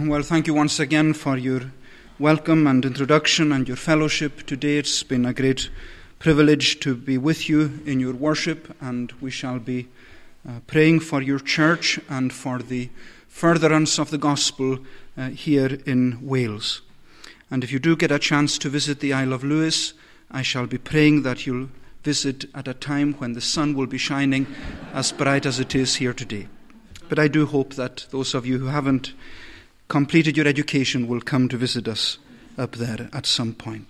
Well, thank you once again for your welcome and introduction and your fellowship today. It's been a great privilege to be with you in your worship, and we shall be praying for your church and for the furtherance of the gospel here in Wales. And if you do get a chance to visit the Isle of Lewis, I shall be praying that you'll visit at a time when the sun will be shining as bright as it is here today. But I do hope that those of you who haven't completed your education will come to visit us up there at some point.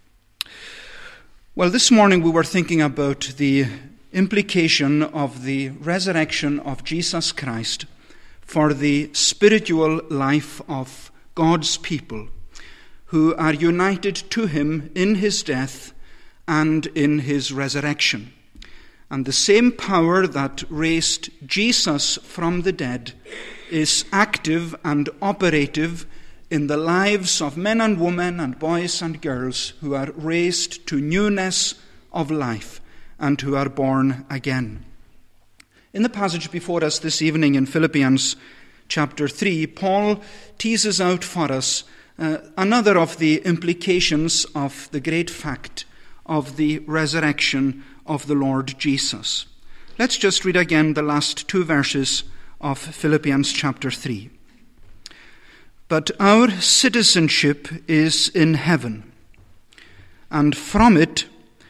Well, this morning we were thinking about the implication of the resurrection of Jesus Christ for the spiritual life of God's people who are united to him in his death and in his resurrection. And the same power that raised Jesus from the dead is active and operative in the lives of men and women and boys and girls who are raised to newness of life and who are born again. In the passage before us this evening in Philippians chapter 3, Paul teases out for us another of the implications of the great fact of the resurrection of the Lord Jesus. Let's just read again the last two verses of Philippians chapter 3. But our citizenship is in heaven, and from it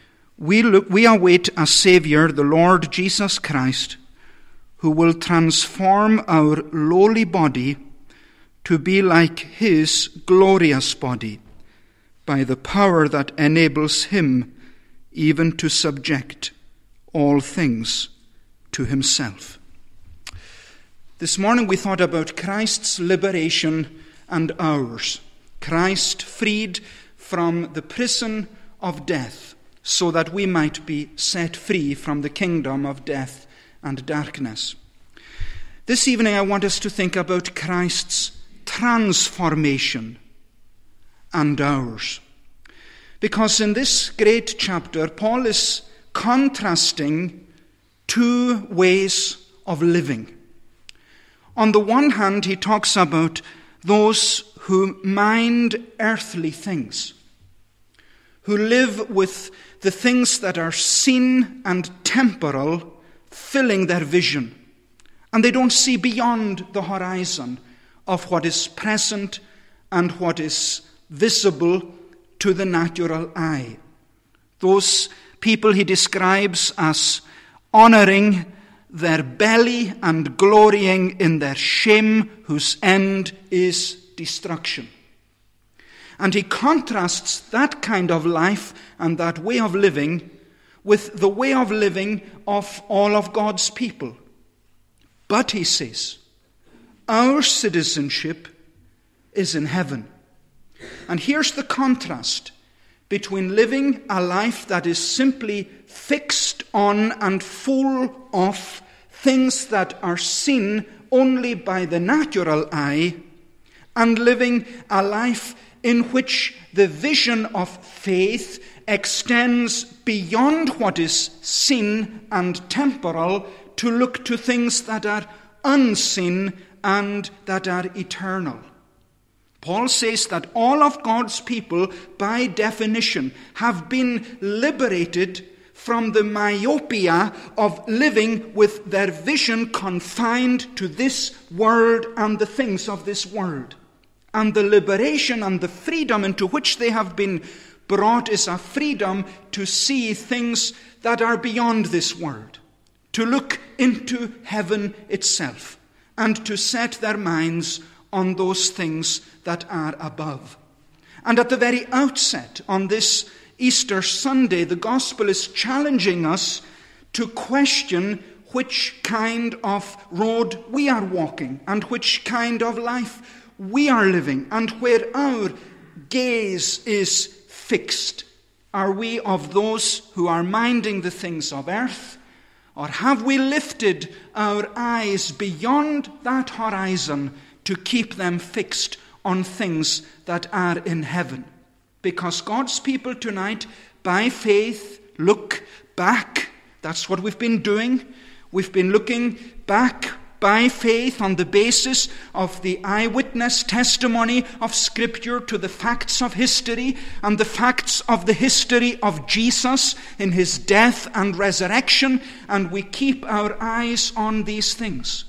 we await a Saviour, the Lord Jesus Christ, who will transform our lowly body to be like his glorious body, by the power that enables him even to subject all things to himself. This morning we thought about Christ's liberation and ours. Christ freed from the prison of death so that we might be set free from the kingdom of death and darkness. This evening I want us to think about Christ's transformation and ours. Because in this great chapter, Paul is contrasting two ways of living. On the one hand, he talks about those who mind earthly things, who live with the things that are seen and temporal filling their vision, and they don't see beyond the horizon of what is present and what is visible to the natural eye. Those people he describes as honoring their belly and glorying in their shame, whose end is destruction. And he contrasts that kind of life and that way of living with the way of living of all of God's people. But he says, our citizenship is in heaven. And here's the contrast between living a life that is simply fixed on and full of things that are seen only by the natural eye, and living a life in which the vision of faith extends beyond what is seen and temporal to look to things that are unseen and that are eternal. Paul says that all of God's people, by definition, have been liberated from the myopia of living with their vision confined to this world and the things of this world. And the liberation and the freedom into which they have been brought is a freedom to see things that are beyond this world, to look into heaven itself, and to set their minds on those things that are above. And at the very outset, on this Easter Sunday, the gospel is challenging us to question which kind of road we are walking and which kind of life we are living and where our gaze is fixed. Are we of those who are minding the things of earth, or have we lifted our eyes beyond that horizon to keep them fixed on things that are in heaven? Because God's people tonight, by faith, look back. That's what we've been doing. We've been looking back by faith on the basis of the eyewitness testimony of Scripture to the facts of history and the facts of the history of Jesus in his death and resurrection, and we keep our eyes on these things.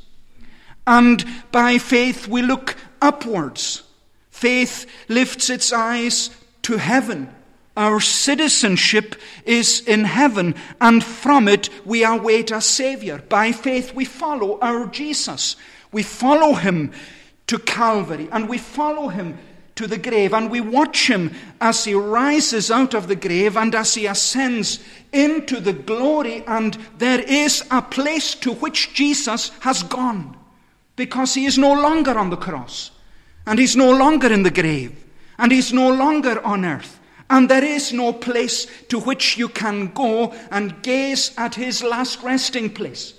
And by faith we look upwards. Faith lifts its eyes to heaven. Our citizenship is in heaven, and from it we await a Savior. By faith we follow our Jesus. We follow him to Calvary, and we follow him to the grave, and we watch him as he rises out of the grave and as he ascends into the glory, and there is a place to which Jesus has gone, because he is no longer on the cross, and he's no longer in the grave, and he's no longer on earth. And there is no place to which you can go and gaze at his last resting place.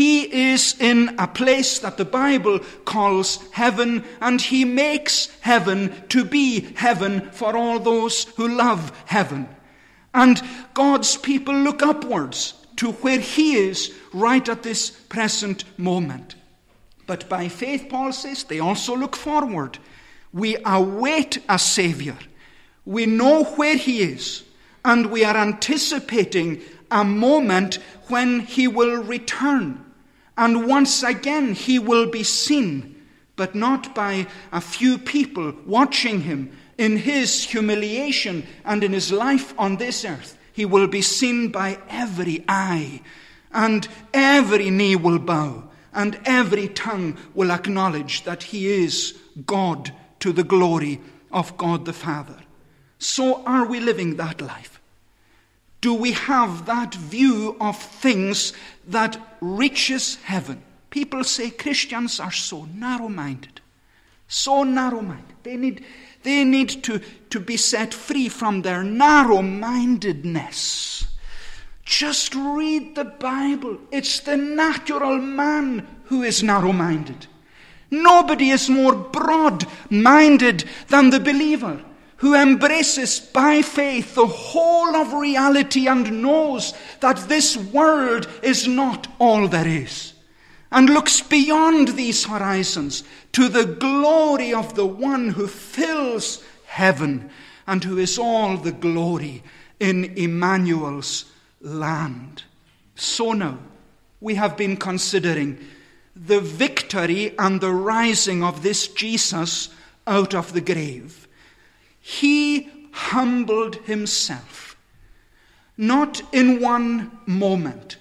He is in a place that the Bible calls heaven, and he makes heaven to be heaven for all those who love heaven. And God's people look upwards to where he is right at this present moment. But by faith, Paul says, they also look forward. We await a Savior. We know where he is, and we are anticipating a moment when he will return. And once again he will be seen, but not by a few people watching him in his humiliation and in his life on this earth. He will be seen by every eye, and every knee will bow, and every tongue will acknowledge that he is God, to the glory of God the Father. So are we living that life? Do we have that view of things that reaches heaven? People say Christians are so narrow-minded. So narrow-minded. They need to be set free from their narrow-mindedness. Just read the Bible. It's the natural man who is narrow-minded. Nobody is more broad-minded than the believer, who embraces by faith the whole of reality and knows that this world is not all there is, and looks beyond these horizons to the glory of the one who fills heaven and who is all the glory in Emmanuel's land. So now, we have been considering the victory and the rising of this Jesus out of the grave. He humbled himself, not in one moment,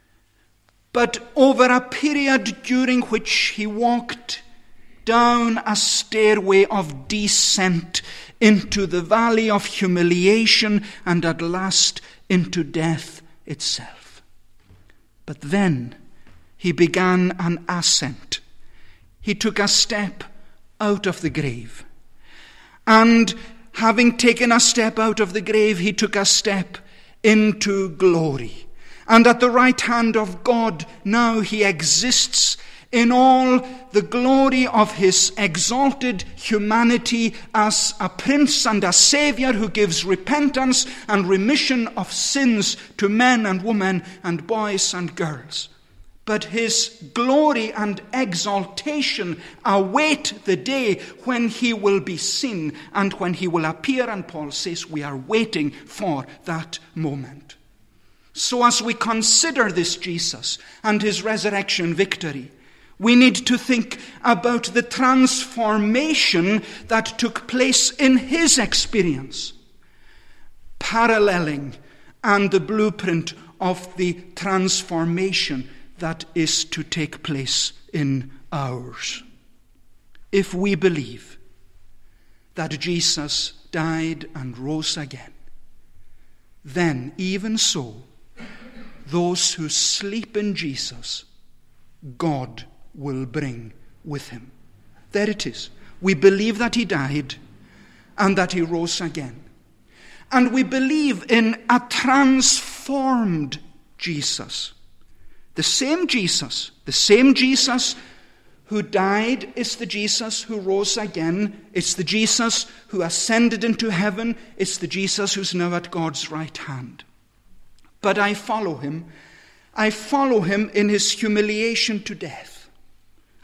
but over a period during which he walked down a stairway of descent into the valley of humiliation and at last into death itself. But then he began an ascent. He took a step out of the grave. And having taken a step out of the grave, he took a step into glory. And at the right hand of God, now he exists in all the glory of his exalted humanity as a prince and a savior who gives repentance and remission of sins to men and women and boys and girls. But his glory and exaltation await the day when he will be seen and when he will appear. And Paul says we are waiting for that moment. So as we consider this Jesus and his resurrection victory, we need to think about the transformation that took place in his experience, paralleling and the blueprint of the transformation that is to take place in ours. If we believe that Jesus died and rose again, then even so, those who sleep in Jesus, God will bring with him. There it is. We believe that he died and that he rose again. And we believe in a transformed Jesus. The same Jesus who died is the Jesus who rose again. It's the Jesus who ascended into heaven. It's the Jesus who's now at God's right hand. But I follow him. I follow him in his humiliation to death.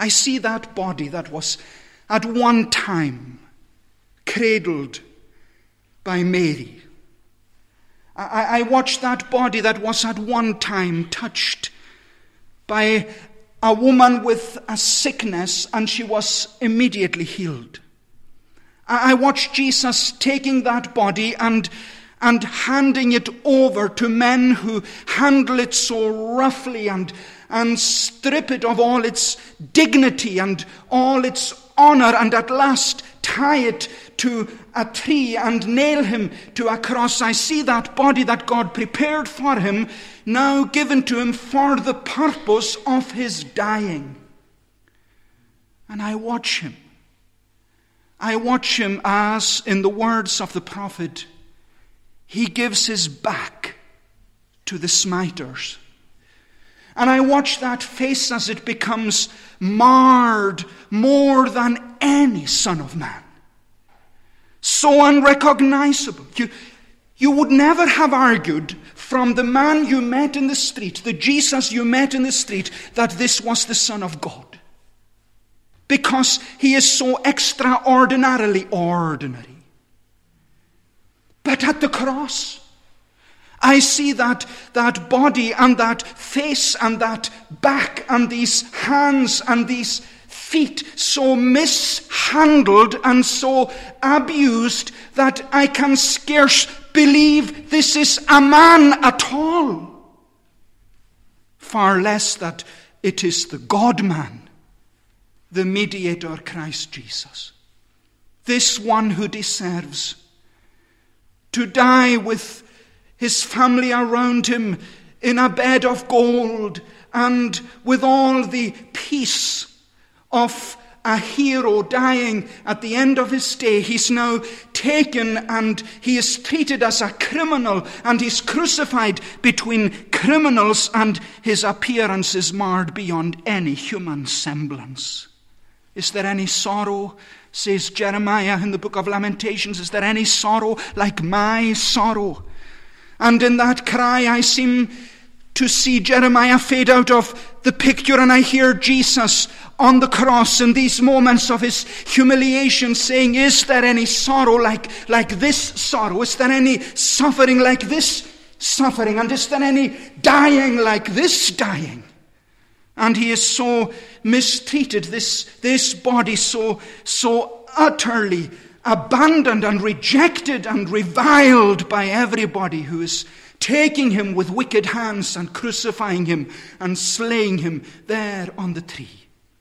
I see that body that was at one time cradled by Mary. I watch that body that was at one time touched by a woman with a sickness, and she was immediately healed. I watch Jesus taking that body and handing it over to men who handle it so roughly and strip it of all its dignity and all its honor, and at last tie it to a tree and nail him to a cross. I see that body that God prepared for him now given to him for the purpose of his dying. And I watch him. I watch him as, in the words of the prophet, he gives his back to the smiters. And I watch that face as it becomes marred more than any Son of Man. So unrecognizable. You would never have argued from the man you met in the street, the Jesus you met in the street, that this was the Son of God. Because he is so extraordinarily ordinary. But at the cross, I see that body and that face and that back and these hands and these feet so mishandled and so abused that I can scarce believe this is a man at all. Far less that it is the God-man, the mediator Christ Jesus. This one who deserves to die with his family around him in a bed of gold and with all the peace of a hero dying at the end of his day. He's now taken and he is treated as a criminal, and he's crucified between criminals, and his appearance is marred beyond any human semblance. Is there any sorrow, says Jeremiah in the book of Lamentations, is there any sorrow like my sorrow? And in that cry I seem to see Jeremiah fade out of the picture, and I hear Jesus on the cross in these moments of his humiliation saying, is there any sorrow like this sorrow? Is there any suffering like this suffering? And is there any dying like this dying? And he is so mistreated, this body so utterly abandoned and rejected and reviled by everybody who is taking him with wicked hands and crucifying him and slaying him there on the tree.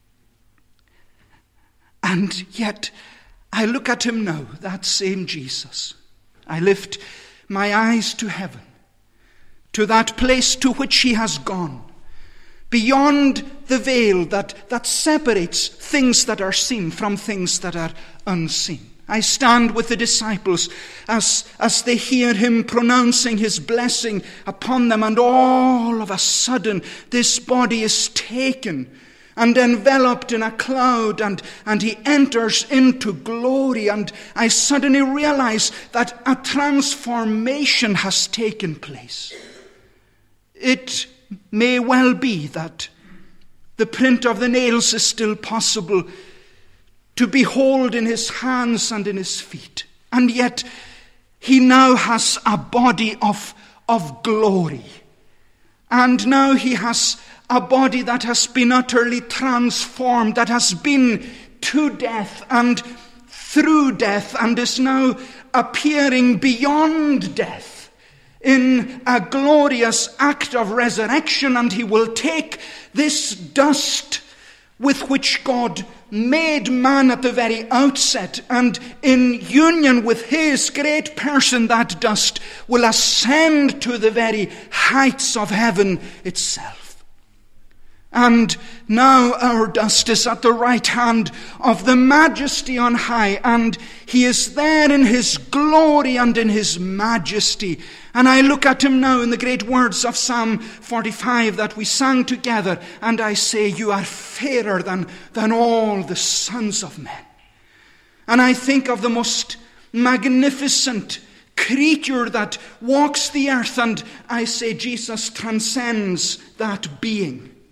And yet I look at him now, that same Jesus. I lift my eyes to heaven, to that place to which he has gone, beyond the veil that separates things that are seen from things that are unseen. I stand with the disciples as they hear him pronouncing his blessing upon them, and all of a sudden this body is taken and enveloped in a cloud, and he enters into glory, and I suddenly realize that a transformation has taken place. It may well be that the print of the nails is still possible to behold in his hands and in his feet. And yet he now has a body of glory. And now he has a body that has been utterly transformed, that has been to death and through death, and is now appearing beyond death in a glorious act of resurrection. And he will take this dust with which God made man at the very outset, and in union with his great person, that dust will ascend to the very heights of heaven itself. And now our dust is at the right hand of the Majesty on high, and he is there in his glory and in his majesty. And I look at him now in the great words of Psalm 45 that we sang together, and I say, you are fairer than all the sons of men. And I think of the most magnificent creature that walks the earth, and I say Jesus transcends that being.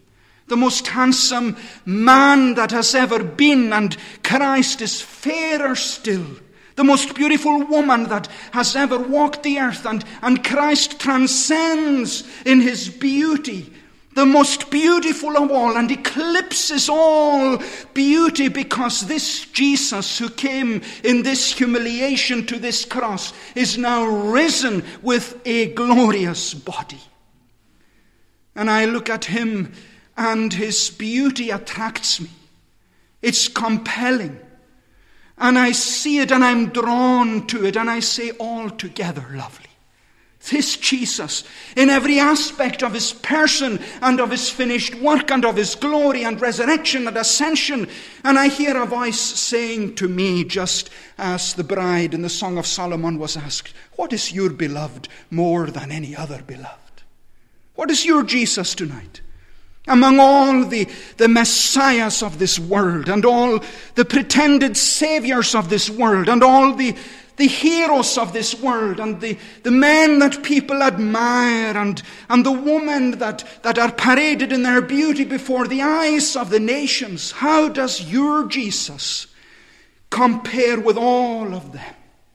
the most handsome man that has ever been, and Christ is fairer still. The most beautiful woman that has ever walked the earth, and Christ transcends in his beauty, the most beautiful of all, and eclipses all beauty, because this Jesus who came in this humiliation to this cross is now risen with a glorious body. And I look at him, and his beauty attracts me. It's compelling. And I see it, and I'm drawn to it, and I say, altogether lovely. This Jesus, in every aspect of his person and of his finished work and of his glory and resurrection and ascension. And I hear a voice saying to me, just as the bride in the Song of Solomon was asked, what is your beloved more than any other beloved? What is your Jesus tonight? Among all the messiahs of this world, and all the pretended saviors of this world, and all the heroes of this world, and the men that people admire, and the women that are paraded in their beauty before the eyes of the nations, how does your Jesus compare with all of them?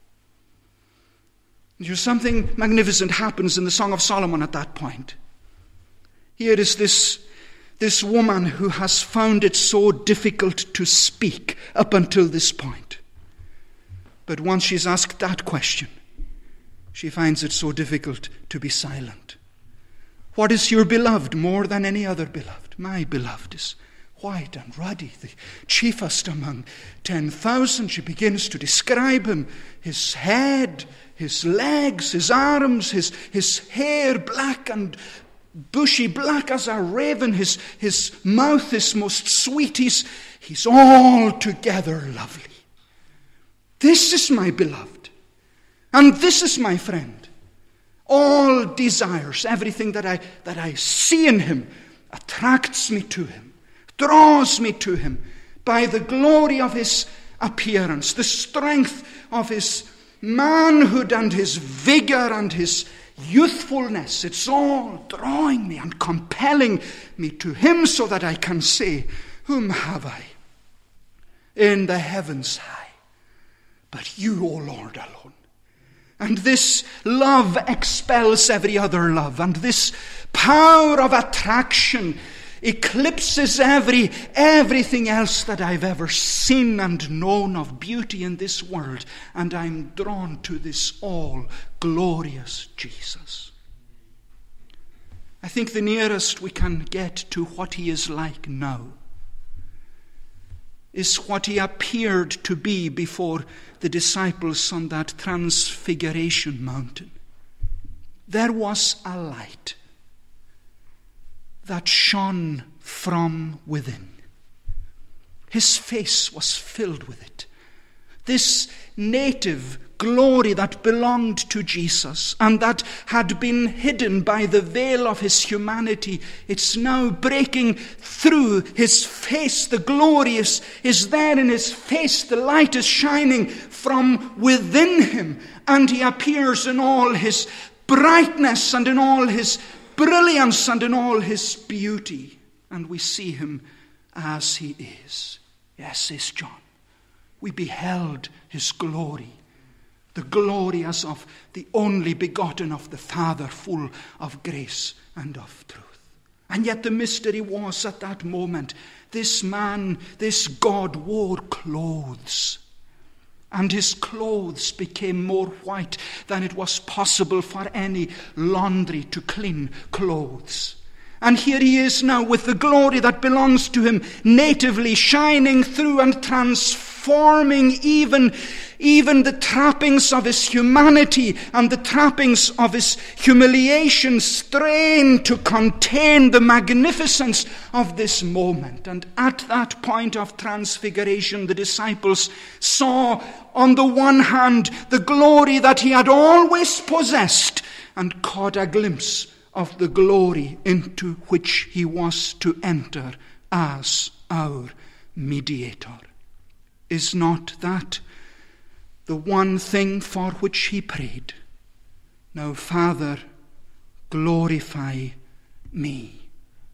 Something magnificent happens in the Song of Solomon at that point. Here is this woman who has found it so difficult to speak up until this point. But once she's asked that question, she finds it so difficult to be silent. What is your beloved more than any other beloved? My beloved is white and ruddy, the chiefest among 10,000. She begins to describe him, his head, his legs, his arms, his hair black and bushy black as a raven, his mouth is most sweet, he's altogether lovely. This is my beloved, and this is my friend. All desires, everything that I see in him attracts me to him, draws me to him by the glory of his appearance, the strength of his manhood and his vigor and his youthfulness. It's all drawing me and compelling me to him, so that I can say, whom have I in the heavens high but you, O Lord, alone? And this love expels every other love, and this power of attraction eclipses everything else that I've ever seen and known of beauty in this world, and I'm drawn to this all glorious Jesus. I think the nearest we can get to what he is like now is what he appeared to be before the disciples on that Transfiguration mountain. There was a light that shone from within. His face was filled with it. This native glory that belonged to Jesus and that had been hidden by the veil of his humanity, it's now breaking through his face. The glory is there in his face. The light is shining from within him, and he appears in all his brightness and in all his brilliance and in all his beauty, and we see him as he is. Yes, says John, we beheld his glory, the glory as of the only begotten of the Father, full of grace and of truth. And yet the mystery was, at that moment, this man, this God, wore clothes. And his clothes became more white than it was possible for any laundry to clean clothes. And here he is now with the glory that belongs to him natively shining through and transforming even the trappings of his humanity and the trappings of his humiliation, strained to contain the magnificence of this moment. And at that point of transfiguration, the disciples saw on the one hand the glory that he had always possessed, and caught a glimpse of the glory into which he was to enter as our mediator. Is not that the one thing for which he prayed? Now, Father, glorify me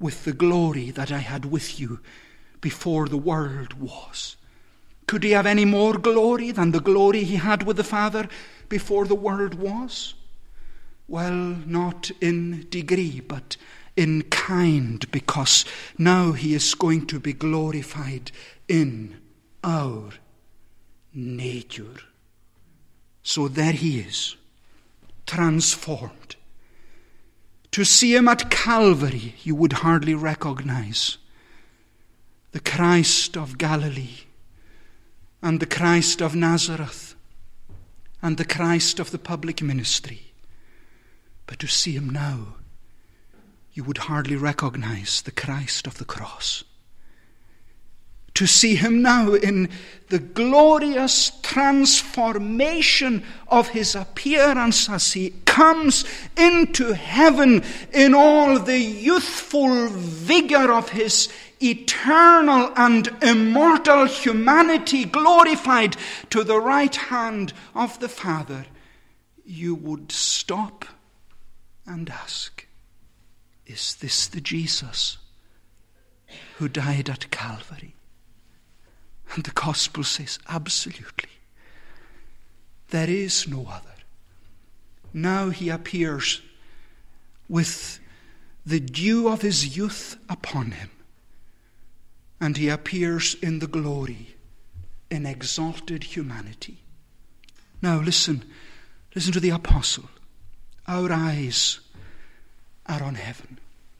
with the glory that I had with you before the world was. Could he have any more glory than the glory he had with the Father before the world was? Well, not in degree, but in kind, because now he is going to be glorified in our nature. So there he is, transformed. To see him at Calvary, you would hardly recognize the Christ of Galilee and the Christ of Nazareth and the Christ of the public ministry. But to see him now, you would hardly recognize the Christ of the cross. To see him now in the glorious transformation of his appearance as he comes into heaven in all the youthful vigor of his eternal and immortal humanity, glorified to the right hand of the Father, you would stop and ask, is this the Jesus who died at Calvary? And the gospel says, absolutely. There is no other. Now he appears with the dew of his youth upon him. And he appears in the glory, in exalted humanity. Now listen to the apostle. Our eyes are on heaven.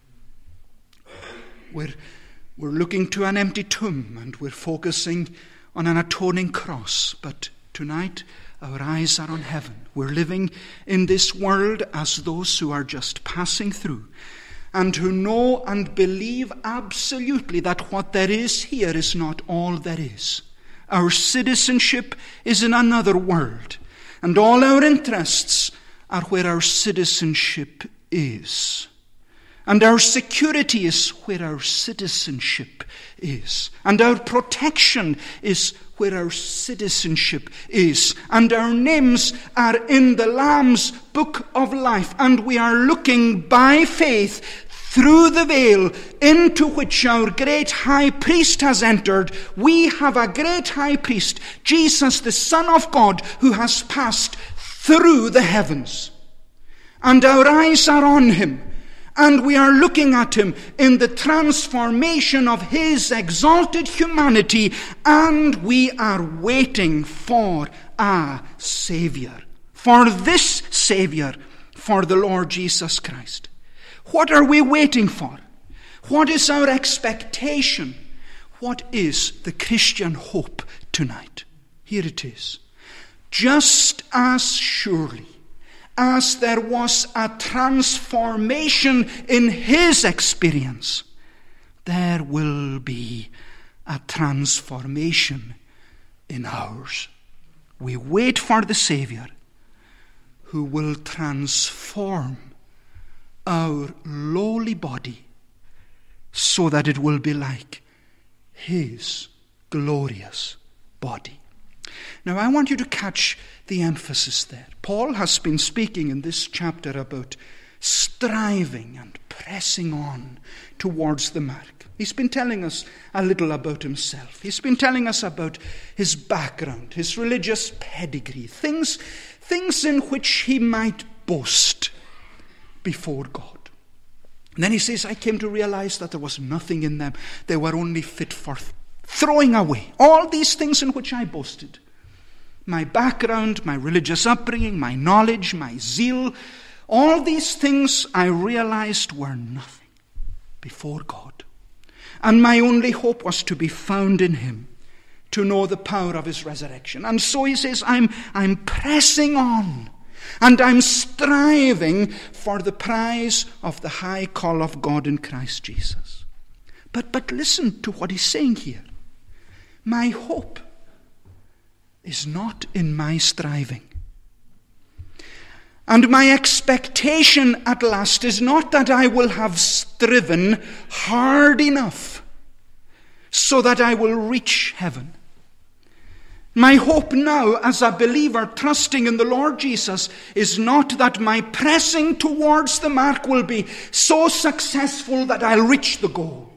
We're looking to an empty tomb and we're focusing on an atoning cross. But tonight, our eyes are on heaven. We're living in this world as those who are just passing through and who know and believe absolutely that what there is here is not all there is. Our citizenship is in another world, and all our interests are where our citizenship is. And our security is where our citizenship is. And our protection is where our citizenship is. And our names are in the Lamb's book of life. And we are looking by faith through the veil into which our great high priest has entered. We have a great high priest, Jesus, the Son of God, who has passed through the heavens. And our eyes are on him. And we are looking at him in the transformation of his exalted humanity, and we are waiting for a Savior, for this Savior, for the Lord Jesus Christ. What are we waiting for? What is our expectation? What is the Christian hope tonight? Here it is. Just as surely as there was a transformation in his experience, there will be a transformation in ours. We wait for the Savior who will transform our lowly body so that it will be like his glorious body. Now, I want you to catch the emphasis there. Paul has been speaking in this chapter about striving and pressing on towards the mark. He's been telling us a little about himself. He's been telling us about his background, his religious pedigree, things in which he might boast before God. And then he says, I came to realize that there was nothing in them. They were only fit for throwing away. All these things in which I boasted, my background, my religious upbringing, my knowledge, my zeal, all these things I realized were nothing before God. And my only hope was to be found in him, to know the power of his resurrection. And so he says, I'm pressing on, and I'm striving for the prize of the high call of God in Christ Jesus. But listen to what he's saying here. My hope is not in my striving. And my expectation at last is not that I will have striven hard enough so that I will reach heaven. My hope now as a believer trusting in the Lord Jesus is not that my pressing towards the mark will be so successful that I'll reach the goal.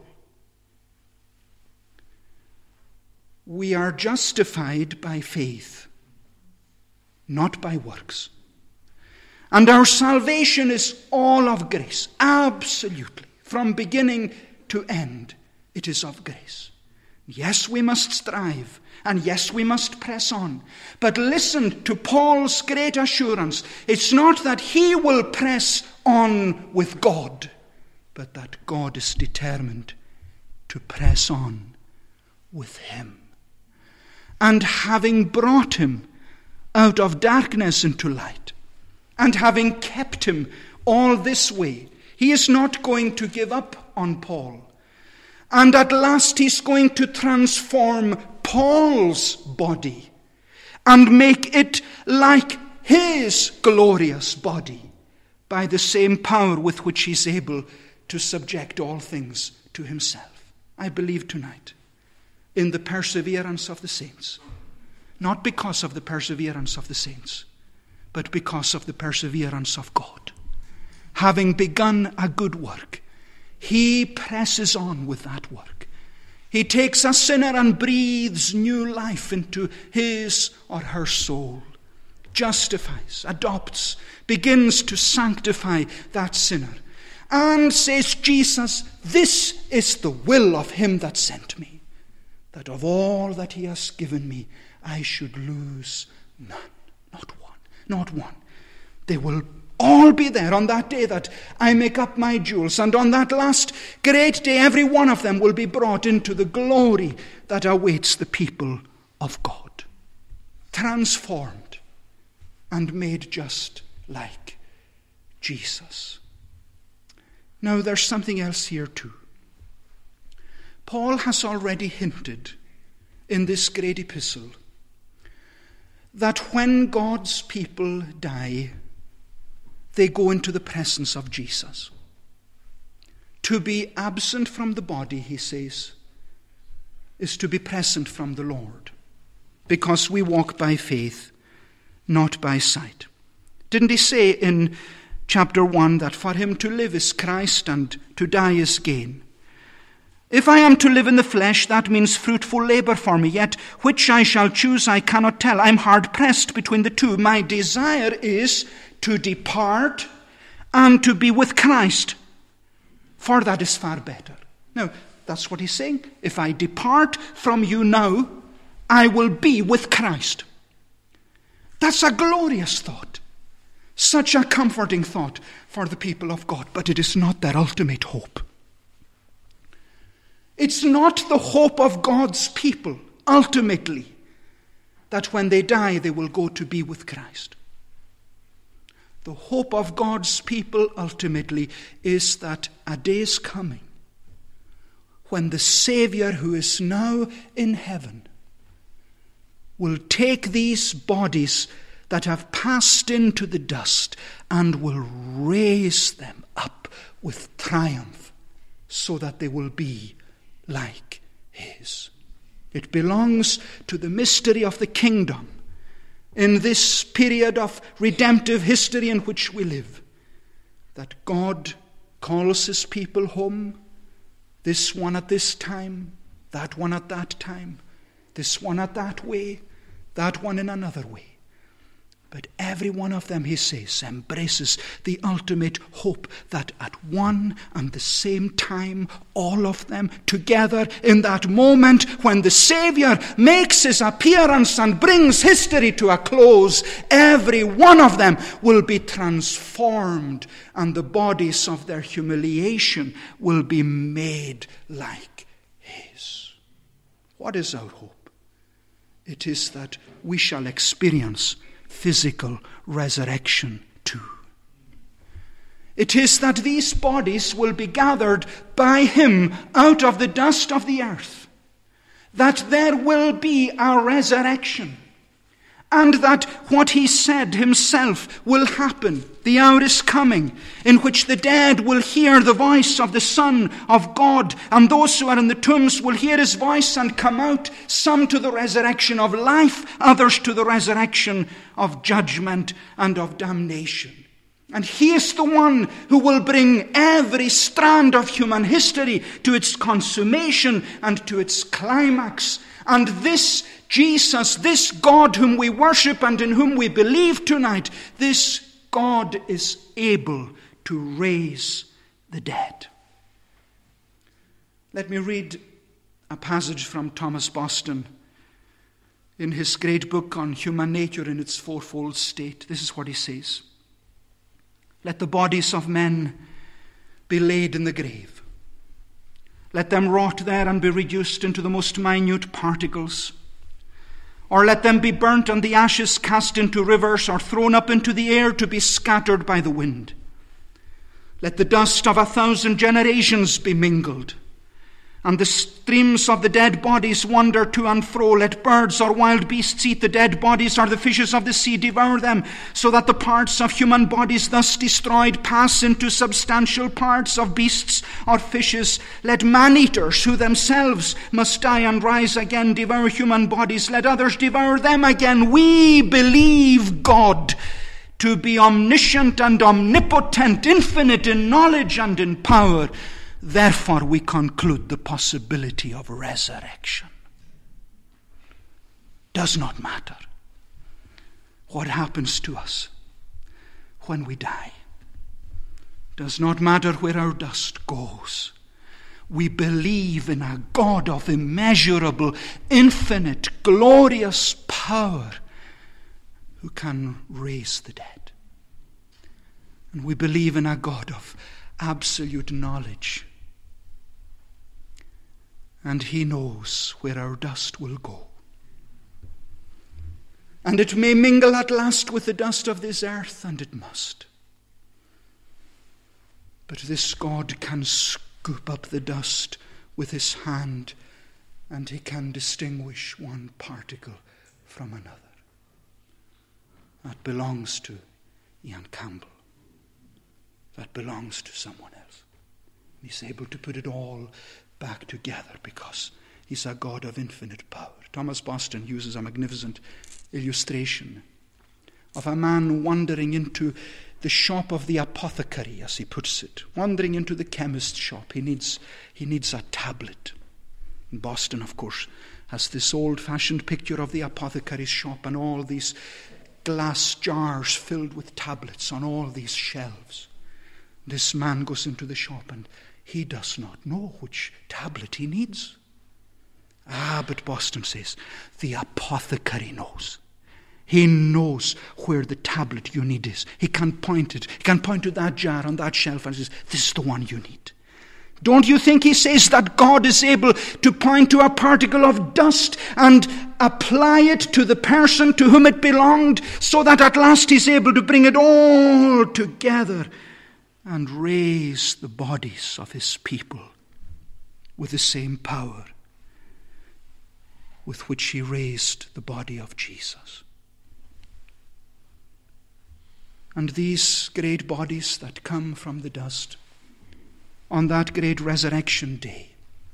We are justified by faith, not by works. And our salvation is all of grace, absolutely. From beginning to end, it is of grace. Yes, we must strive, and yes, we must press on. But listen to Paul's great assurance. It's not that he will press on with God, but that God is determined to press on with him. And having brought him out of darkness into light, and having kept him all this way, he is not going to give up on Paul. And at last he's going to transform Paul's body and make it like his glorious body by the same power with which he's able to subject all things to himself. I believe tonight in the perseverance of the saints, not because of the perseverance of the saints, but because of the perseverance of God. Having begun a good work, he presses on with that work. He takes a sinner and breathes new life into his or her soul, justifies, adopts, begins to sanctify that sinner, and says, Jesus, this is the will of him that sent me, that of all that he has given me, I should lose none, not one. They will all be there on that day that I make up my jewels. And on that last great day, every one of them will be brought into the glory that awaits the people of God. Transformed and made just like Jesus. Now there's something else here too. Paul has already hinted in this great epistle that when God's people die, they go into the presence of Jesus. To be absent from the body, he says, is to be present from the Lord, because we walk by faith, not by sight. Didn't he say in chapter 1 that for him to live is Christ and to die is gain? If I am to live in the flesh, that means fruitful labor for me, yet which I shall choose I cannot tell. I'm hard pressed between the two. My desire is to depart and to be with Christ, for that is far better. Now, that's what he's saying. If I depart from you now, I will be with Christ. That's a glorious thought. Such a comforting thought for the people of God, but it is not their ultimate hope. It's not the hope of God's people, ultimately, that when they die, they will go to be with Christ. The hope of God's people, ultimately, is that a day is coming when the Savior, who is now in heaven, will take these bodies that have passed into the dust and will raise them up with triumph so that they will be like his. It belongs to the mystery of the kingdom in this period of redemptive history in which we live, that God calls his people home, this one at this time, that one at that time, this one at that way, that one in another way. But every one of them, he says, embraces the ultimate hope that at one and the same time, all of them together in that moment when the Savior makes his appearance and brings history to a close, every one of them will be transformed and the bodies of their humiliation will be made like his. What is our hope? It is that we shall experience physical resurrection too. It is that these bodies will be gathered by him out of the dust of the earth, that there will be a resurrection, and that what he said himself will happen. The hour is coming in which the dead will hear the voice of the Son of God, and those who are in the tombs will hear his voice and come out, some to the resurrection of life, others to the resurrection of judgment and of damnation. And he is the one who will bring every strand of human history to its consummation and to its climax. And this Jesus, this God whom we worship and in whom we believe tonight, this God is able to raise the dead. Let me read a passage from Thomas Boston in his great book on human nature in its fourfold state. This is what he says. Let the bodies of men be laid in the grave. Let them rot there and be reduced into the most minute particles. Or let them be burnt and the ashes cast into rivers or thrown up into the air to be scattered by the wind. Let the dust of 1,000 generations be mingled, and the streams of the dead bodies wander to and fro. Let birds or wild beasts eat the dead bodies, or the fishes of the sea devour them, so that the parts of human bodies thus destroyed pass into substantial parts of beasts or fishes. Let man-eaters, who themselves must die and rise again, devour human bodies. Let others devour them again. We believe God to be omniscient and omnipotent, infinite in knowledge and in power. Therefore, we conclude the possibility of resurrection. Does not matter what happens to us when we die. Does not matter where our dust goes. We believe in a God of immeasurable, infinite, glorious power who can raise the dead. And we believe in a God of absolute knowledge. And he knows where our dust will go. And it may mingle at last with the dust of this earth, and it must. But this God can scoop up the dust with his hand, and he can distinguish one particle from another. That belongs to Ian Campbell. That belongs to someone else. He's able to put it all back together because he's a God of infinite power. Thomas Boston uses a magnificent illustration of a man wandering into the shop of the apothecary, as he puts it, wandering into the chemist's shop. He needs a tablet. And Boston, of course, has this old-fashioned picture of the apothecary's shop and all these glass jars filled with tablets on all these shelves. This man goes into the shop and he does not know which tablet he needs. But Boston says, the apothecary knows. He knows where the tablet you need is. He can point it. He can point to that jar on that shelf and says, this is the one you need. Don't you think he says that God is able to point to a particle of dust and apply it to the person to whom it belonged, so that at last he's able to bring it all together and raise the bodies of his people with the same power with which he raised the body of Jesus. And these great bodies that come from the dust on that great resurrection day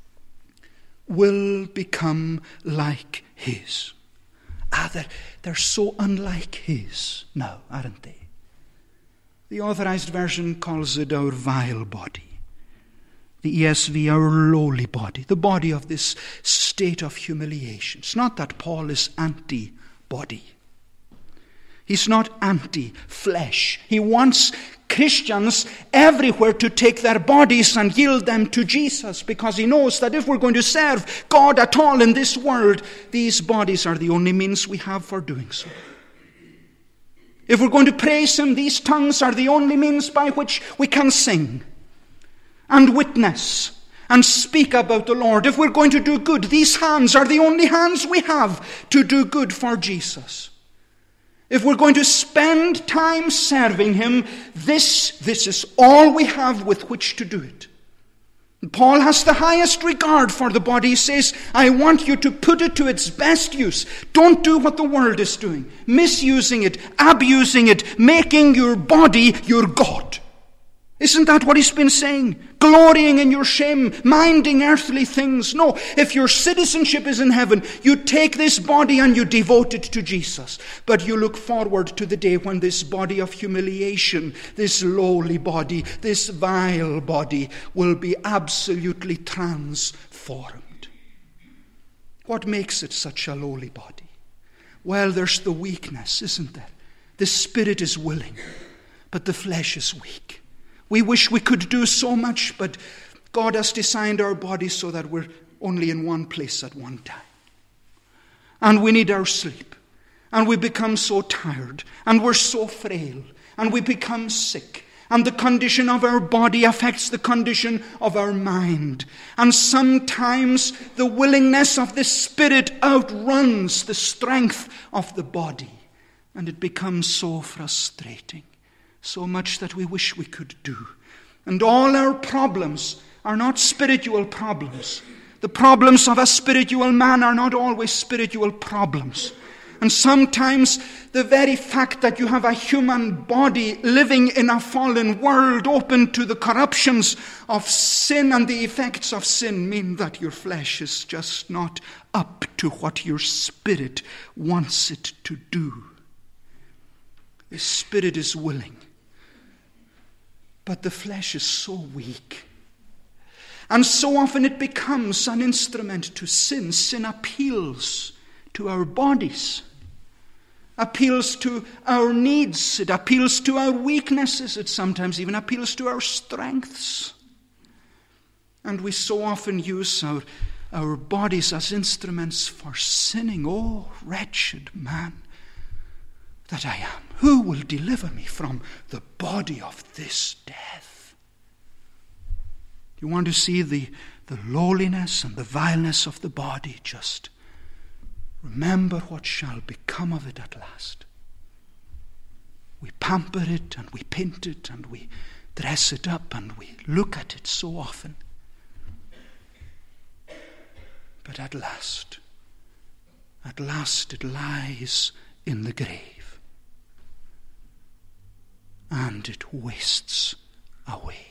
will become like his. They're so unlike his now, aren't they? The Authorized Version calls it our vile body. The ESV, our lowly body, the body of this state of humiliation. It's not that Paul is anti-body. He's not anti-flesh. He wants Christians everywhere to take their bodies and yield them to Jesus, because he knows that if we're going to serve God at all in this world, these bodies are the only means we have for doing so. If we're going to praise him, these tongues are the only means by which we can sing and witness and speak about the Lord. If we're going to do good, these hands are the only hands we have to do good for Jesus. If we're going to spend time serving him, this is all we have with which to do it. Paul has the highest regard for the body. He says, I want you to put it to its best use. Don't do what the world is doing, misusing it, abusing it, making your body your God. Isn't that what he's been saying? Glorying in your shame, minding earthly things. No, if your citizenship is in heaven, you take this body and you devote it to Jesus. But you look forward to the day when this body of humiliation, this lowly body, this vile body will be absolutely transformed. What makes it such a lowly body? Well, there's the weakness, isn't there? The spirit is willing, but the flesh is weak. We wish we could do so much, but God has designed our bodies so that we're only in one place at one time. And we need our sleep. And we become so tired. And we're so frail. And we become sick. And the condition of our body affects the condition of our mind. And sometimes the willingness of the spirit outruns the strength of the body. And it becomes so frustrating. So much that we wish we could do. And all our problems are not spiritual problems. The problems of a spiritual man are not always spiritual problems. And sometimes the very fact that you have a human body living in a fallen world open to the corruptions of sin and the effects of sin mean that your flesh is just not up to what your spirit wants it to do. The spirit is willing. But the flesh is so weak. And so often it becomes an instrument to sin. Sin appeals to our bodies, appeals to our needs, it appeals to our weaknesses, it sometimes even appeals to our strengths. And we so often use our bodies as instruments for sinning. Oh, wretched man that I am. Who will deliver me from the body of this death? You want to see the lowliness and the vileness of the body? Just remember what shall become of it at last. We pamper it and we paint it and we dress it up and we look at it so often. But at last it lies in the grave. And it wastes away.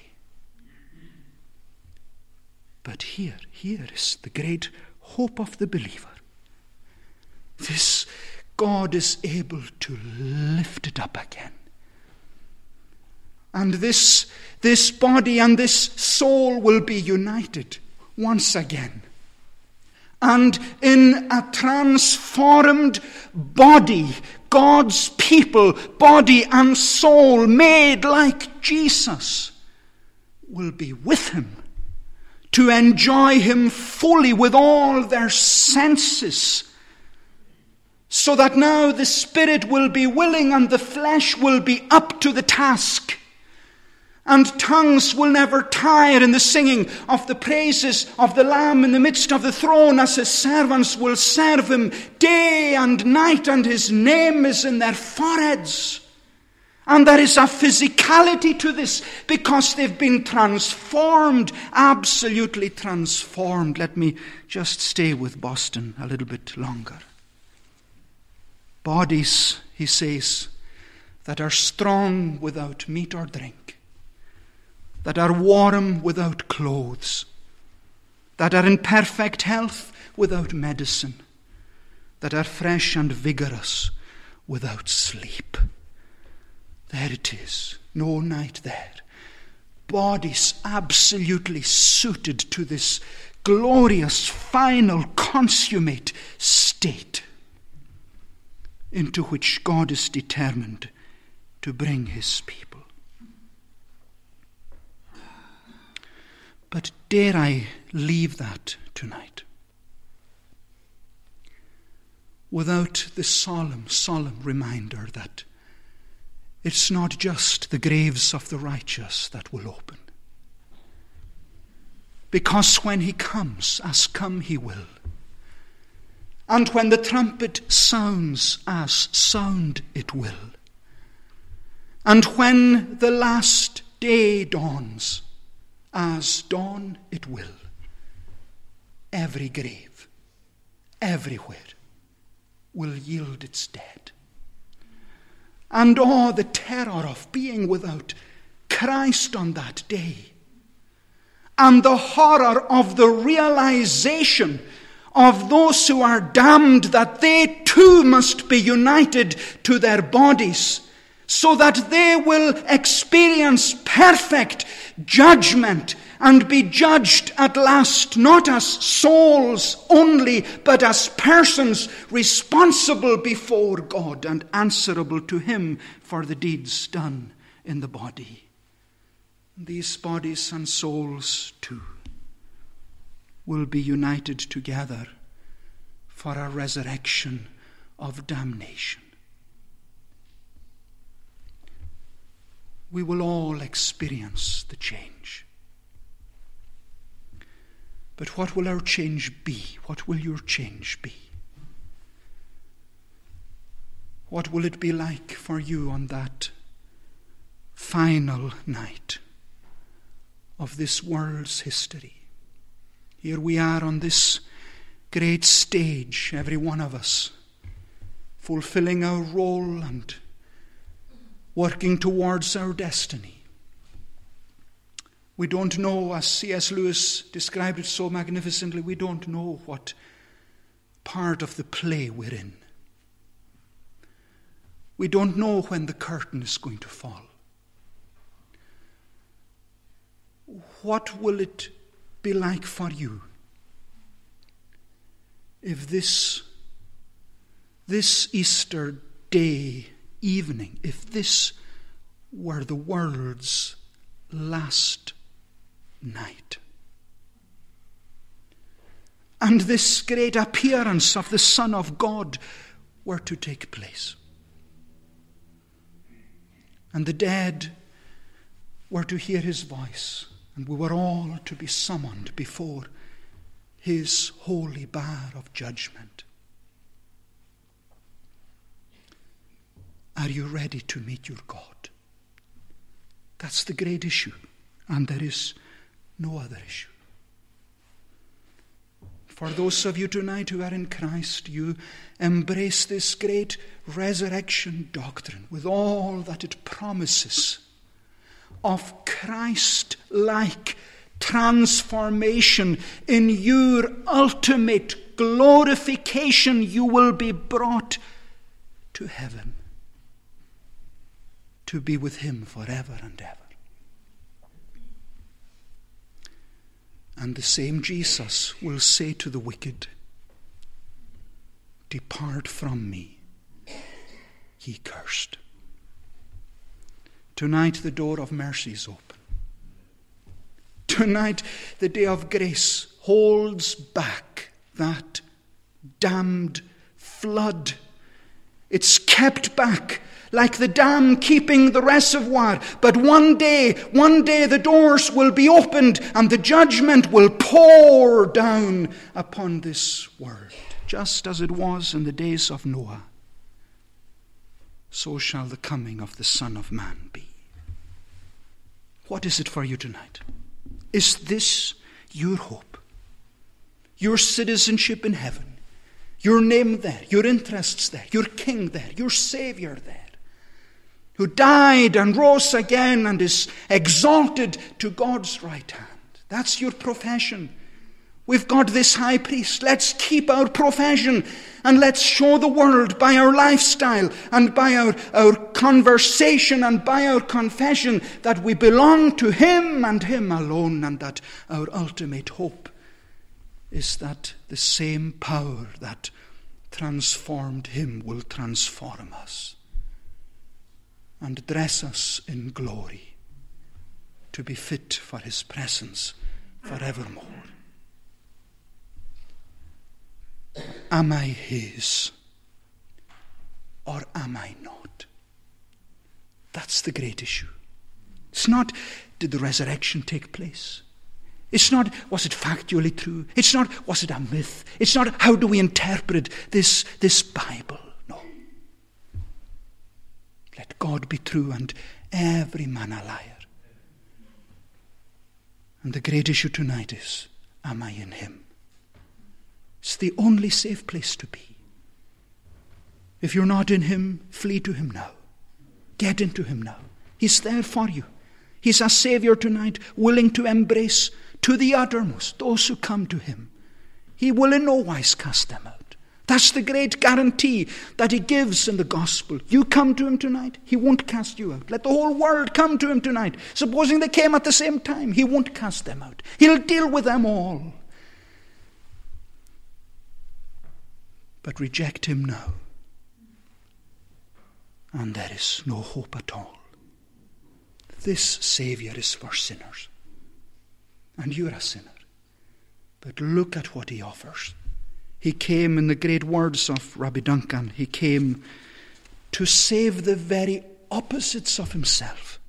But here is the great hope of the believer. This God is able to lift it up again. And this body and this soul will be united once again. And in a transformed body, God's people, body and soul, made like Jesus, will be with him to enjoy him fully with all their senses. So that now the spirit will be willing and the flesh will be up to the task. And tongues will never tire in the singing of the praises of the Lamb in the midst of the throne, as his servants will serve him day and night, and his name is in their foreheads. And there is a physicality to this because they've been transformed, absolutely transformed. Let me just stay with Boston a little bit longer. Bodies, he says, that are strong without meat or drink, that are warm without clothes, that are in perfect health without medicine, that are fresh and vigorous without sleep. There it is, no night there. Bodies absolutely suited to this glorious, final, consummate state into which God is determined to bring his people. But dare I leave that tonight without the solemn reminder that it's not just the graves of the righteous that will open. Because when he comes, as come he will, and when the trumpet sounds, as sound it will, and when the last day dawns, as dawn it will, every grave, everywhere, will yield its dead. And the terror of being without Christ on that day, and the horror of the realization of those who are damned that they too must be united to their bodies, so that they will experience perfect judgment and be judged at last, not as souls only, but as persons responsible before God and answerable to Him for the deeds done in the body. These bodies and souls too will be united together for a resurrection of damnation. We will all experience the change. But what will our change be? What will your change be? What will it be like for you on that final night of this world's history? Here we are on this great stage, every one of us, fulfilling our role and working towards our destiny. We don't know, as C.S. Lewis described it so magnificently, we don't know what part of the play we're in. We don't know when the curtain is going to fall. What will it be like for you if this Easter day evening, if this were the world's last night, and this great appearance of the Son of God were to take place, and the dead were to hear His voice, and we were all to be summoned before His holy bar of judgment? Are you ready to meet your God? That's the great issue, and there is no other issue. For those of you tonight who are in Christ, you embrace this great resurrection doctrine with all that it promises of Christ-like transformation. In your ultimate glorification, you will be brought to heaven to be with Him forever and ever. And the same Jesus will say to the wicked, "Depart from me, ye cursed." Tonight the door of mercy is open. Tonight the day of grace holds back that damned flood. It's kept back like the dam keeping the reservoir. But one day the doors will be opened and the judgment will pour down upon this world. Just as it was in the days of Noah, so shall the coming of the Son of Man be. What is it for you tonight? Is this your hope? Your citizenship in heaven? Your name there? Your interests there? Your King there? Your Savior there? Who died and rose again and is exalted to God's right hand. That's your profession. We've got this high priest. Let's keep our profession and let's show the world by our lifestyle and by our conversation and by our confession that we belong to Him and Him alone, and that our ultimate hope is that the same power that transformed Him will transform us and dress us in glory to be fit for His presence forevermore. Am I His or am I not? That's the great issue. It's not, did the resurrection take place? It's not, was it factually true? It's not, was it a myth? It's not, how do we interpret this Bible? No. Let God be true and every man a liar. And the great issue tonight is, am I in him? It's the only safe place to be. If you're not in him, flee to him now. Get into him now. He's there for you. He's a Saviour tonight, willing to embrace to the uttermost those who come to him. He will in no wise cast them out. That's the great guarantee that he gives in the gospel. You come to him tonight, he won't cast you out. Let the whole world come to him tonight. Supposing they came at the same time, he won't cast them out. He'll deal with them all. But reject him now, and there is no hope at all. This Saviour is for sinners. And you're a sinner. But look at what he offers. He came, in the great words of Rabbi Duncan, he came to save the very opposites of himself.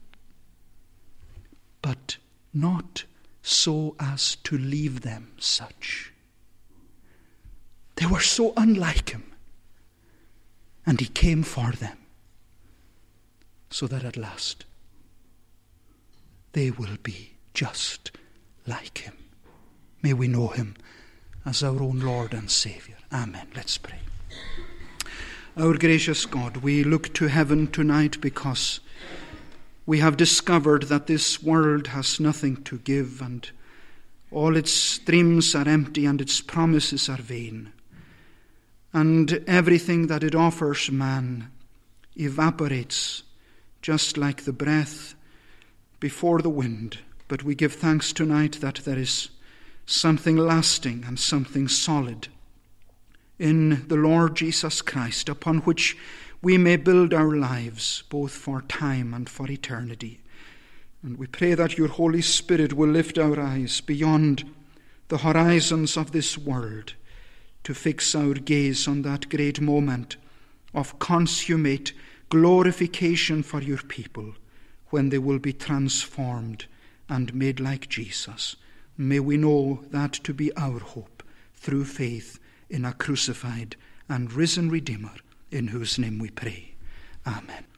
But not so as to leave them such. They were so unlike him. And he came for them. So that at last they will be just like him. May we know him as our own Lord and Saviour. Amen. Let's pray. Our gracious God, we look to heaven tonight because we have discovered that this world has nothing to give, and all its dreams are empty and its promises are vain. And everything that it offers man evaporates just like the breath before the wind. But we give thanks tonight that there is something lasting and something solid in the Lord Jesus Christ, upon which we may build our lives, both for time and for eternity. And we pray that your Holy Spirit will lift our eyes beyond the horizons of this world to fix our gaze on that great moment of consummate glorification for your people, when they will be transformed and made like Jesus. May we know that to be our hope through faith in a crucified and risen Redeemer, in whose name we pray. Amen.